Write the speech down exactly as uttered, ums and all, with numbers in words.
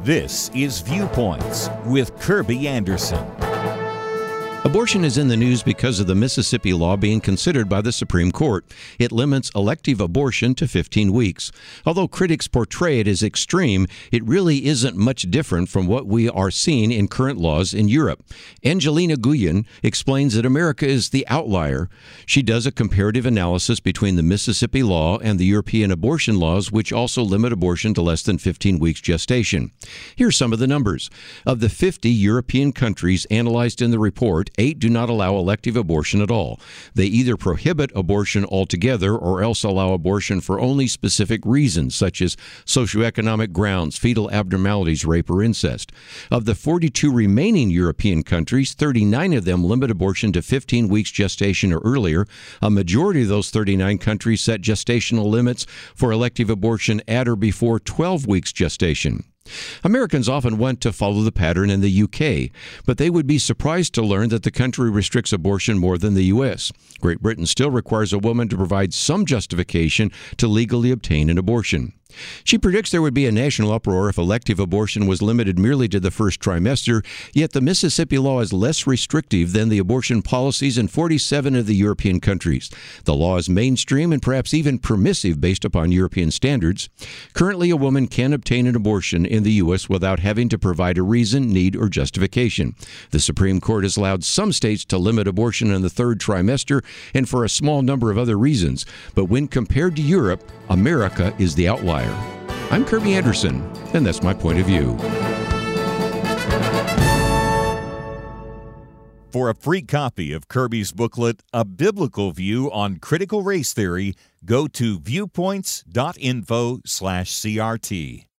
This is Viewpoints with Kirby Anderson. Abortion is in the news because of the Mississippi law being considered by the Supreme Court. It limits elective abortion to fifteen weeks. Although critics portray it as extreme, it really isn't much different from what we are seeing in current laws in Europe. Angelina Guyon explains that America is the outlier. She does a comparative analysis between the Mississippi law and the European abortion laws, which also limit abortion to less than fifteen weeks gestation. Here are some of the numbers. Of the fifty European countries analyzed in the report, eight do not allow elective abortion at all. They either prohibit abortion altogether or else allow abortion for only specific reasons, such as socioeconomic grounds, fetal abnormalities, rape, or incest. Of the forty-two remaining European countries, thirty-nine of them limit abortion to fifteen weeks gestation or earlier. A majority of those thirty-nine countries set gestational limits for elective abortion at or before twelve weeks gestation. Americans often want to follow the pattern in the U K, but they would be surprised to learn that the country restricts abortion more than the U S. Great Britain still requires a woman to provide some justification to legally obtain an abortion. She predicts there would be a national uproar if elective abortion was limited merely to the first trimester, yet the Mississippi law is less restrictive than the abortion policies in forty-seven of the European countries. The law is mainstream and perhaps even permissive based upon European standards. Currently, a woman can obtain an abortion in the U S without having to provide a reason, need, or justification. The Supreme Court has allowed some states to limit abortion in the third trimester and for a small number of other reasons. But when compared to Europe, America is the outlier. I'm Kirby Anderson, and that's my point of view. For a free copy of Kirby's booklet, A Biblical View on Critical Race Theory, go to viewpoints dot info slash CRT.